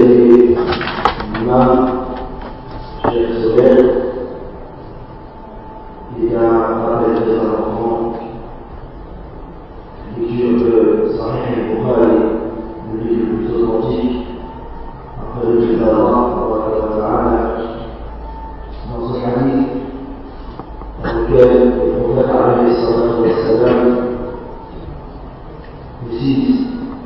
été l'imam Cheikh Zouber, il y a un rappel très important, lecture de Sahih al-Bukhari, le livre le plus authentique, après le livre d'Allah, dans ce hadith, dans lequel le prophète alayhi salatu wa salam précise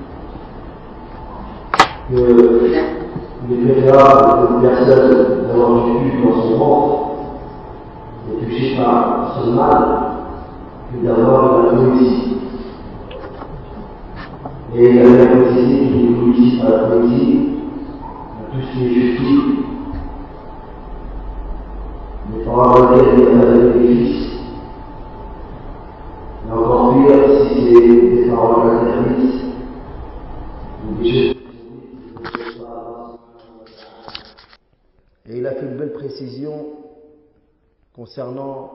qu'il est préférable pour une personne d'avoir vécu dans son ventre et touché par ce mal que d'avoir de la poésie. Et il a bien précisé qu'il est politique à la poésie, à tout ce qui est futile, mais par lequel il n'y a pas de bénéfice. Et encore pire si c'est des paroles interdites ou des choses. Et il a fait une belle précision concernant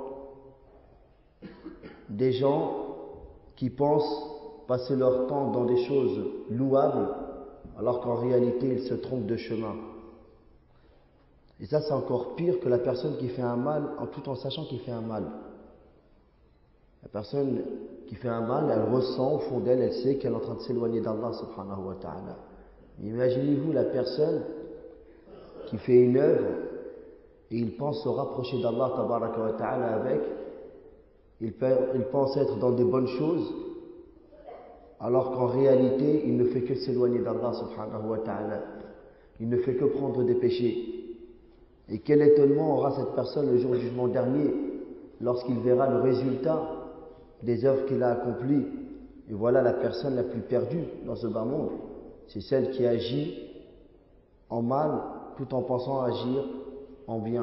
des gens qui pensent passer leur temps dans des choses louables alors qu'en réalité ils se trompent de chemin. Et ça c'est encore pire que la personne qui fait un mal tout en sachant qu'il fait un mal. La personne qui fait un mal, elle ressent au fond d'elle, elle sait qu'elle est en train de s'éloigner d'Allah subhanahu wa ta'ala. Imaginez-vous la personne qui fait une œuvre et il pense se rapprocher d'Allah tabaraka wa ta'ala avec, il pense être dans des bonnes choses, alors qu'en réalité, il ne fait que s'éloigner d'Allah subhanahu wa ta'ala. Il ne fait que prendre des péchés. Et quel étonnement aura cette personne le jour du jugement dernier, lorsqu'il verra le résultat des œuvres qu'il a accomplies. Et voilà la personne la plus perdue dans ce bas monde. C'est celle qui agit en mal, tout en pensant agir en bien.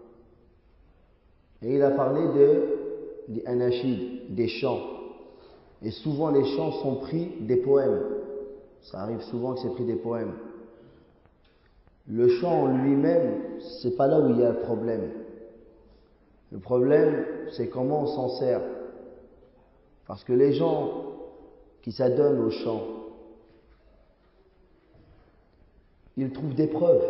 Et il a parlé des anachid, des chants. Et souvent les chants sont pris des poèmes. Ça arrive souvent que c'est pris des poèmes. Le chant en lui-même, c'est pas là où il y a le problème. Le problème, c'est comment on s'en sert. Parce que les gens qui s'adonnent au chant, ils trouvent des preuves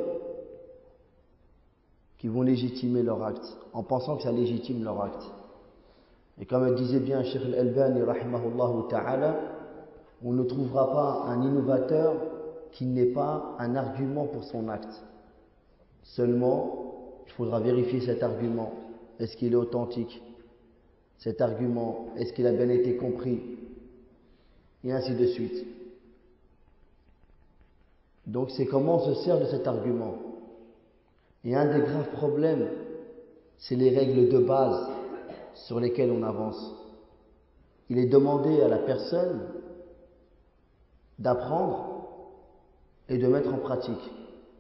qui vont légitimer leur acte, en pensant que ça légitime leur acte. Et comme le disait bien Cheikh Al-Albani rahimahullah ta'ala, on ne trouvera pas un innovateur qui n'ait pas un argument pour son acte. Seulement, il faudra vérifier cet argument. Est-ce qu'il est authentique? Cet argument, est-ce qu'il a bien été compris? Et ainsi de suite. Donc c'est comment on se sert de cet argument. Et un des graves problèmes, c'est les règles de base sur lesquelles on avance. Il est demandé à la personne d'apprendre et de mettre en pratique.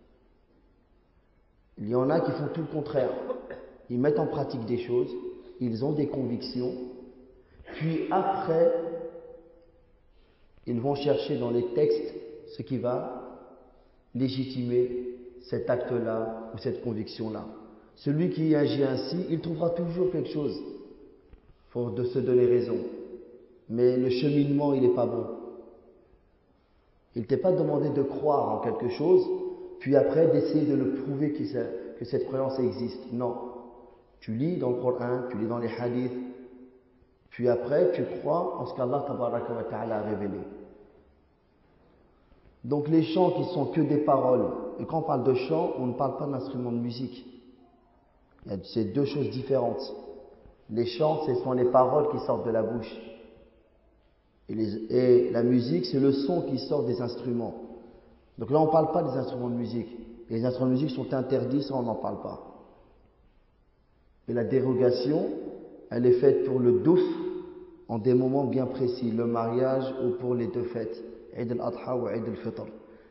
Il y en a qui font tout le contraire. Ils mettent en pratique des choses, ils ont des convictions, puis après, ils vont chercher dans les textes ce qui va légitimer cet acte-là ou cette conviction-là. Celui qui agit ainsi, il trouvera toujours quelque chose pour se donner raison. Mais le cheminement, il n'est pas bon. Il ne t'est pas demandé de croire en quelque chose, puis après d'essayer de le prouver que cette croyance existe. Non. Tu lis dans le Coran, tu lis dans les hadiths, puis après tu crois en ce qu'Allah tabaraka wa ta'ala a révélé. Donc les chants qui sont que des paroles, et quand on parle de chant, on ne parle pas d'instruments de musique. C'est deux choses différentes. Les chants, ce sont les paroles qui sortent de la bouche. Et la musique, c'est le son qui sort des instruments. Donc là, on ne parle pas des instruments de musique. Les instruments de musique sont interdits, ça on n'en parle pas. Et la dérogation, elle est faite pour le douf en des moments bien précis, le mariage ou pour les deux fêtes, Eid al-Adha ou Eid al-Fitr.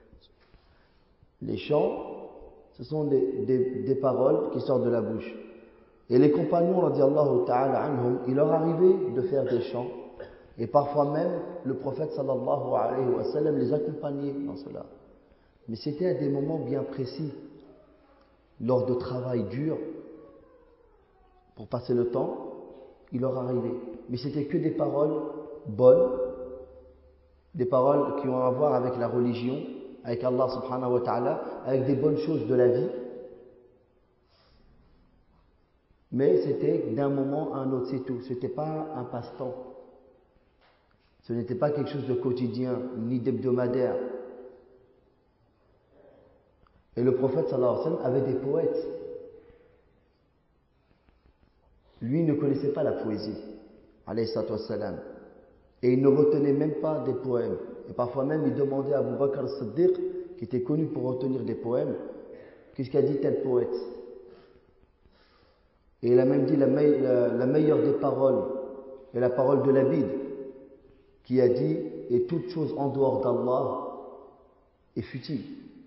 Les chants, ce sont des paroles qui sortent de la bouche. Et les compagnons, radiyallahu ta'ala anhum, il leur arrivait de faire des chants. Et parfois même, le prophète sallallahu alayhi wa sallam les accompagnait dans cela. Mais c'était à des moments bien précis, lors de travail dur, pour passer le temps, il leur arrivait. Mais c'était que des paroles bonnes, des paroles qui ont à voir avec la religion, avec Allah subhanahu wa ta'ala, avec des bonnes choses de la vie. Mais c'était d'un moment à un autre, c'est tout. Ce n'était pas un passe-temps. Ce n'était pas quelque chose de quotidien, ni d'hebdomadaire. Et le prophète sallallahu alayhi wa sallam avait des poètes. Lui ne connaissait pas la poésie, alayhi salatu wa sallam. Et il ne retenait même pas des poèmes. Et parfois même, il demandait à Abu Bakr as-Siddiq, qui était connu pour retenir des poèmes, qu'est-ce qu'a dit tel poète? Et il a même dit la meilleure des paroles est la parole de l'Abid, qui a dit « Et toute chose en dehors d'Allah est futile ».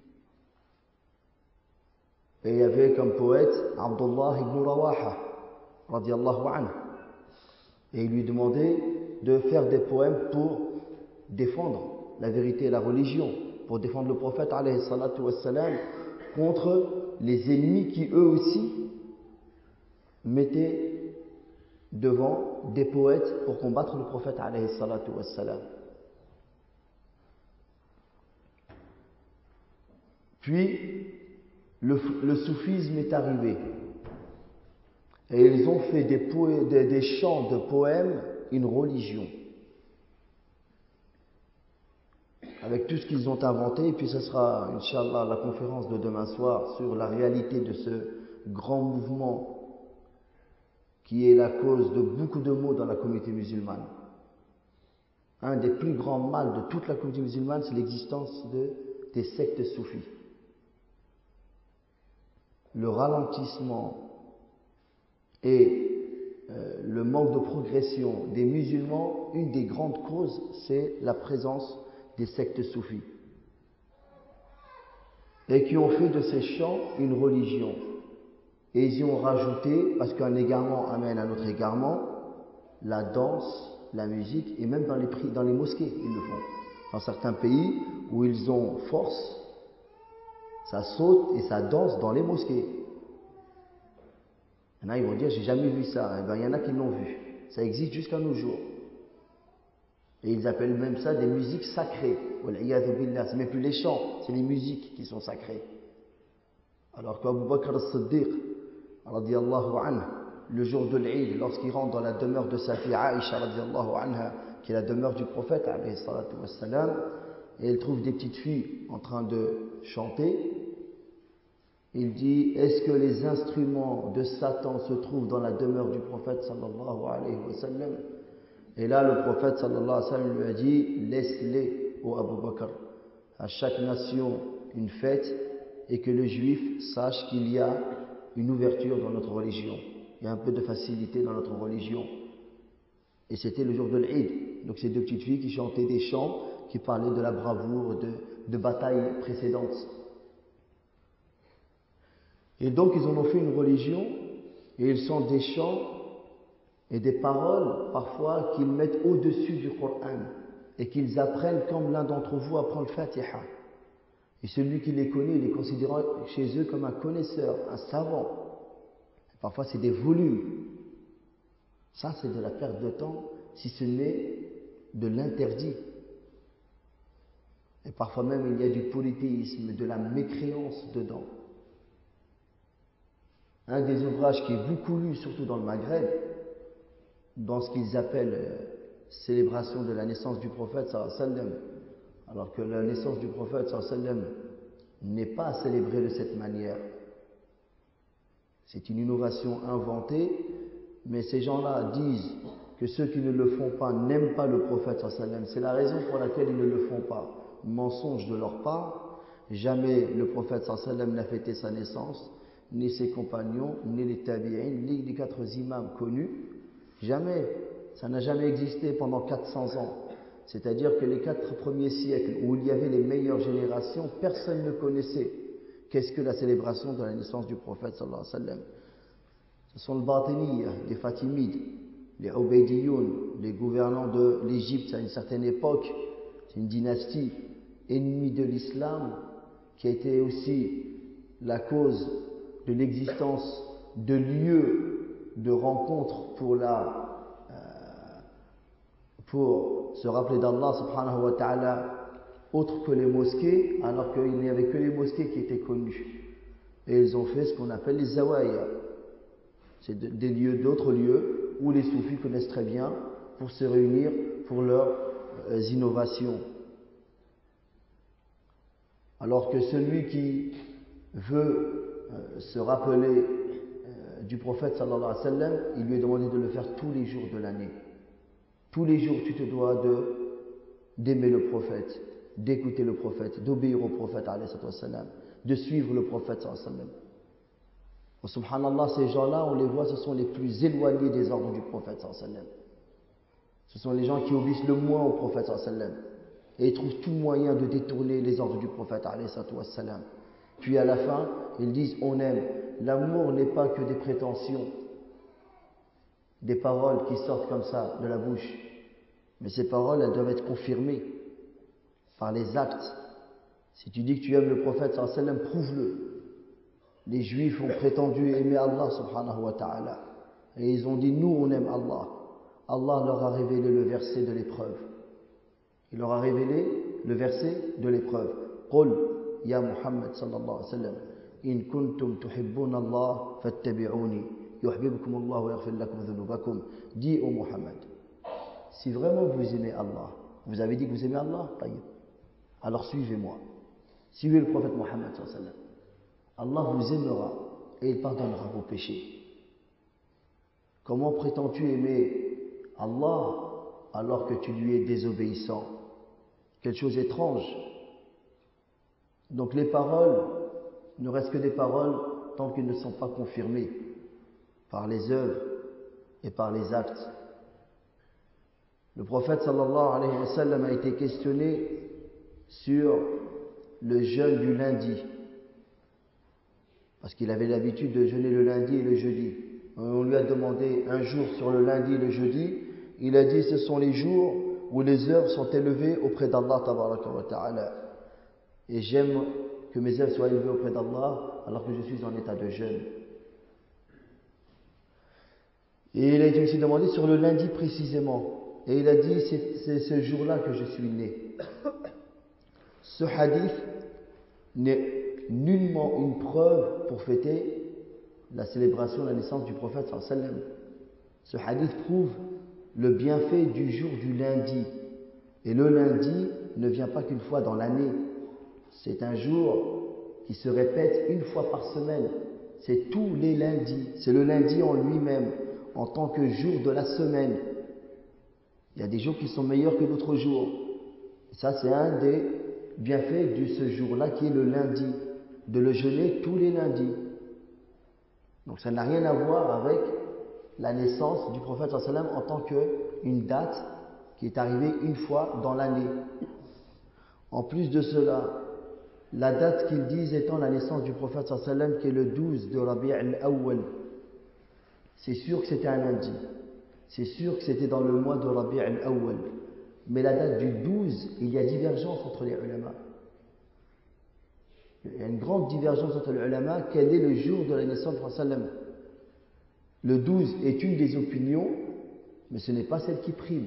Et il y avait comme poète Abdullah ibn Rawaha, radiallahu anhu. Et il lui demandait de faire des poèmes pour défendre la vérité et la religion, pour défendre le prophète alayhi salatu wassalam contre les ennemis qui eux aussi mettaient devant des poètes pour combattre le prophète alayhi salatu wassalam. Puis le soufisme est arrivé et ils ont fait des chants de poèmes une religion avec tout ce qu'ils ont inventé. Et puis ce sera Inch'Allah la conférence de demain soir sur la réalité de ce grand mouvement qui est la cause de beaucoup de maux dans la communauté musulmane. Un des plus grands mâles de toute la communauté musulmane, c'est l'existence des sectes soufis. Le ralentissement et le manque de progression des musulmans, une des grandes causes, c'est la présence des sectes soufis. Et qui ont fait de ces chants une religion. Et ils y ont rajouté, parce qu'un égarement amène un autre égarement, la danse, la musique, et même dans les mosquées, ils le font. Dans certains pays où ils ont force, ça saute et ça danse dans les mosquées. Il y en a, ils vont dire, j'ai jamais vu ça. Eh bien, il y en a qui l'ont vu. Ça existe jusqu'à nos jours. Et ils appellent même ça des musiques sacrées. C'est même plus les chants, c'est les musiques qui sont sacrées. Alors qu'Abu Bakr as-Siddiq, radiallahu anhu, le jour de l'Eid, lorsqu'il rentre dans la demeure de sa fille Aïcha, radiallahu anha, qui est la demeure du prophète, alayhi salatu wassalam, et il trouve des petites filles en train de chanter, il dit, est-ce que les instruments de Satan se trouvent dans la demeure du prophète sallallahu alayhi wa sallam? Et là, le prophète sallallahu alayhi wa sallam lui a dit, laisse-les, ô Abu Bakr, à chaque nation une fête, et que le juif sache qu'il y a une ouverture dans notre religion. Il y a un peu de facilité dans notre religion. Et c'était le jour de l'Eid. Donc ces deux petites filles qui chantaient des chants qui parlaient de la bravoure, de batailles précédentes. Et donc ils en ont fait une religion, et ils sont des chants et des paroles parfois qu'ils mettent au-dessus du Coran et qu'ils apprennent comme l'un d'entre vous apprend le Fatiha. Et celui qui les connaît, il les considère chez eux comme un connaisseur, un savant. Et parfois c'est des volumes. Ça c'est de la perte de temps, si ce n'est de l'interdit. Et parfois même il y a du polythéisme, de la mécréance dedans. Un des ouvrages qui est beaucoup lu, surtout dans le Maghreb, dans ce qu'ils appellent célébration de la naissance du prophète sallallahu alayhi wa sallam, alors que la naissance du prophète sallallahu alayhi wa sallam n'est pas célébrée de cette manière. C'est une innovation inventée, mais ces gens-là disent que ceux qui ne le font pas n'aiment pas le prophète sallallahu alayhi wa sallam. C'est la raison pour laquelle ils ne le font pas. Mensonge de leur part, jamais le prophète sallallahu alayhi wa sallam n'a fêté sa naissance, ni ses compagnons, ni les tabi'in, ni les 4 imams connus. Jamais. Ça n'a jamais existé pendant 400 ans. C'est-à-dire que les 4 premiers siècles où il y avait les meilleures générations, personne ne connaissait qu'est-ce que la célébration de la naissance du prophète sallallahu alayhi wa sallam. Ce sont le Batiniyya, les Fatimides, les Ubaydiyoun, les gouvernants de l'Égypte à une certaine époque. C'est une dynastie ennemie de l'islam qui a été aussi la cause de l'existence de lieux de rencontre pour se rappeler d'Allah subhanahu wa ta'ala autres que les mosquées, alors qu'il n'y avait que les mosquées qui étaient connues. Et ils ont fait ce qu'on appelle les zawaya. C'est des lieux, d'autres lieux où les soufis connaissent très bien pour se réunir pour leurs innovations. Alors que celui qui veut se rappeler du prophète sallallahu alayhi wa sallam, il lui est demandé de le faire tous les jours de l'année. Tous les jours, tu te dois d'aimer le prophète, d'écouter le prophète, d'obéir au prophète alayhi wa sallam, de suivre le prophète sallallahu alayhi wa sallam. Subhanallah, ces gens-là, on les voit, ce sont les plus éloignés des ordres du prophète sallallahu alayhi wa sallam. Ce sont les gens qui obéissent le moins au prophète sallallahu alayhi wa sallam. Et ils trouvent tout moyen de détourner les ordres du prophète alayhi wa sallam. Puis à la fin, ils disent on aime. L'amour n'est pas que des prétentions, des paroles qui sortent comme ça de la bouche. Mais ces paroles, elles doivent être confirmées par les actes. Si tu dis que tu aimes le prophète sallallahu alayhi wa sallam, prouve-le. Les Juifs ont prétendu aimer Allah subhanahu wa ta'ala. Et ils ont dit nous on aime Allah. Allah leur a révélé le verset de l'épreuve. Il leur a révélé le verset de l'épreuve. Qul ya Muhammad sallallahu alayhi wa sallam, in kuntum tuhibbuna Allah fattabi'uni yuhibbukum Allah wa yaghfir lakum dhunubakum. Dis au Muhammad, si vraiment vous aimez Allah, vous avez dit que vous aimez Allah, alors suivez-moi. Suivez le prophète Muhammad sallallahu alayhi wa sallam. Allah vous aimera et il pardonnera vos péchés. Comment prétends-tu aimer Allah alors que tu lui es désobéissant? Quelque chose d'étrange. Donc les paroles ne restent que des paroles tant qu'elles ne sont pas confirmées par les œuvres et par les actes. Le prophète sallallahu alayhi wa sallam a été questionné sur le jeûne du lundi. Parce qu'il avait l'habitude de jeûner le lundi et le jeudi. On lui a demandé un jour sur le lundi et le jeudi. Il a dit ce sont les jours où les œuvres sont élevées auprès d'Allah tabaraka wa ta'ala. Et j'aime que mes œuvres soient élevées auprès d'Allah alors que je suis en état de jeûne. Et il a été aussi demandé sur le lundi précisément. Et il a dit c'est ce jour-là que je suis né. Ce hadith n'est nullement une preuve pour fêter la célébration de la naissance du prophète sallallahu alayhi wa sallam. Ce hadith prouve le bienfait du jour du lundi. Et le lundi ne vient pas qu'une fois dans l'année. C'est un jour qui se répète une fois par semaine. C'est tous les lundis. C'est le lundi en lui-même, en tant que jour de la semaine. Il y a des jours qui sont meilleurs que d'autres jours. Et ça, c'est un des bienfaits de ce jour-là qui est le lundi. De le jeûner tous les lundis. Donc ça n'a rien à voir avec la naissance du prophète sallallahu alayhi wa sallam en tant qu'une date qui est arrivée une fois dans l'année. En plus de cela, la date qu'ils disent étant la naissance du prophète sallallahu alayhi wa sallam qui est le 12 de Rabi' al-Awwal, c'est sûr que c'était un lundi. C'est sûr que c'était dans le mois de Rabi' al-Awwal. Mais la date du 12, il y a divergence entre les ulama. Il y a une grande divergence entre les ulama. Quel est le jour de la naissance du prophète sallallahu alayhi wa sallam? Le 12 est une des opinions, mais ce n'est pas celle qui prime.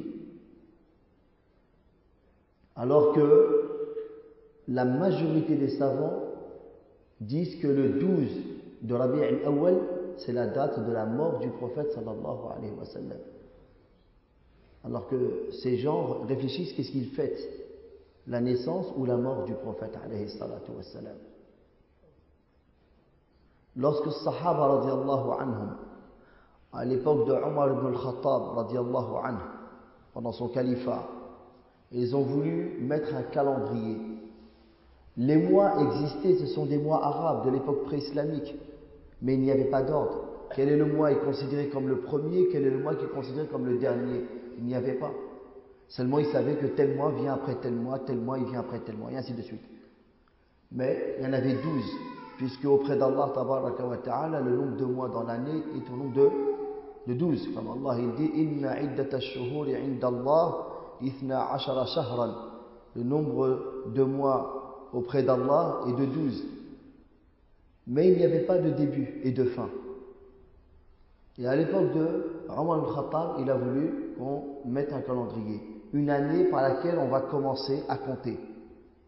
Alors que la majorité des savants disent que le 12 de Rabi' al-Awwal, c'est la date de la mort du prophète sallallahu alayhi wa sallam. Alors que ces gens réfléchissent, qu'est-ce qu'ils fêtent? La naissance ou la mort du prophète alayhi salatu wa sallam. Lorsque les Sahaba radiallahu anhum, à l'époque de Omar ibn al-Khattab radiallahu anhu, pendant son califat, ils ont voulu mettre un calendrier. Les mois existaient, ce sont des mois arabes de l'époque pré-islamique, mais il n'y avait pas d'ordre. Quel est le mois est considéré comme le premier, quel est le mois qui est considéré comme le dernier? Il n'y avait pas. Seulement ils savaient que tel mois vient après tel mois il vient après tel mois, et ainsi de suite. Mais il y en avait 12, puisque auprès d'Allah tabaraka wa ta'ala, le nombre de mois dans l'année est au nombre de 12. Comme Allah il dit, Inna iddata ash-shuhuri inda Allah ithna ashara shahran. Le nombre de mois auprès d'Allah est de 12. Mais il n'y avait pas de début et de fin. Et à l'époque de Omar al-Khattab, il a voulu qu'on mette un calendrier. Une année par laquelle on va commencer à compter.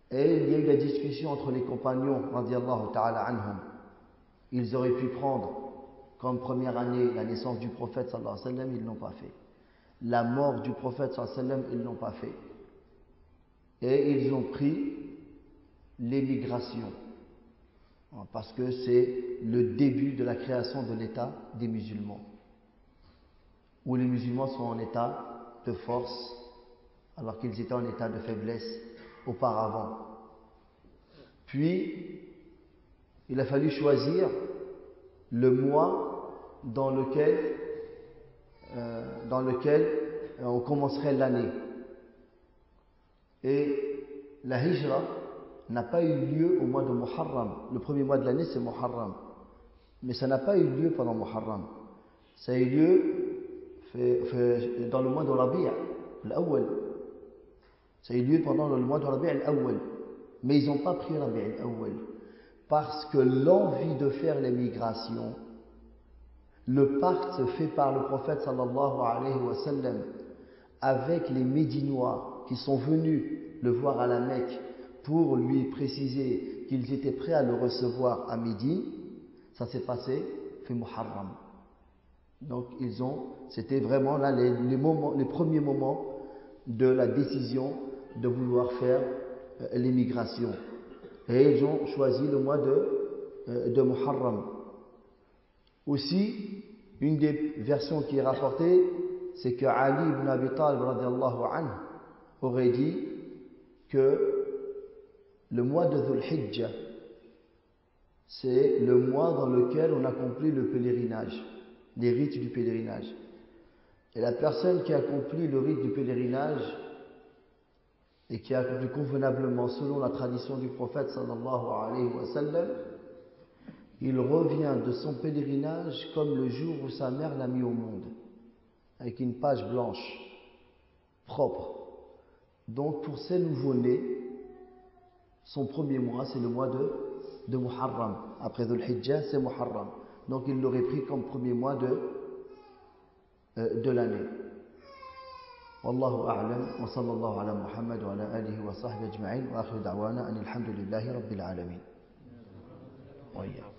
Et il y a eu la discussion entre les compagnons, radiallahu ta'ala anhum. Ils auraient pu prendre comme première année la naissance du prophète sallallahu alayhi wa sallam, ils ne l'ont pas fait. La mort du prophète sallallahu alayhi wa sallam, ils ne l'ont pas fait. Et ils ont pris l'émigration, parce que c'est le début de la création de l'État des musulmans, où les musulmans sont en état de force, alors qu'ils étaient en état de faiblesse auparavant. Puis, il a fallu choisir le mois dans lequel on commencerait l'année. Et la hijra n'a pas eu lieu au mois de Muharram. Le premier mois de l'année, c'est Muharram. Mais ça n'a pas eu lieu pendant Muharram. Ça a eu lieu dans le mois de Rabi' al-Awwal. Ça a eu lieu pendant le mois de Rabi' al-Awwal. Mais ils n'ont pas pris Rabi' al-Awwal. Parce que l'envie de faire l'émigration, le pacte fait par le prophète sallallahu alayhi wa sallam avec les Médinois qui sont venus le voir à la Mecque pour lui préciser qu'ils étaient prêts à le recevoir à Médine, ça s'est passé fait Muharram. Donc c'était vraiment là les premiers moments de la décision de vouloir faire l'émigration. Et ils ont choisi le mois de Muharram. Aussi, une des versions qui est rapportée, c'est que Ali ibn Abi Talib radiallahu anhu aurait dit que le mois de Dhul Hijjah, c'est le mois dans lequel on accomplit le pèlerinage, les rites du pèlerinage. Et la personne qui accomplit le rite du pèlerinage et qui a accompli convenablement selon la tradition du prophète sallallahu alayhi wa sallam, il revient de son pèlerinage comme le jour où sa mère l'a mis au monde, avec une page blanche, propre. Donc pour ces nouveau-nés, son premier mois, c'est le mois de Muharram. Après Dhul Hijjah, c'est Muharram. Donc il l'aurait pris comme premier mois de l'année. Wallahu a'lam, wa sallallahu ala Muhammad wa ala alihi wa sahbihi ajma'in, wa akhiru da'wana anil hamdulillahi rabbil alamin. Wa iyyakum.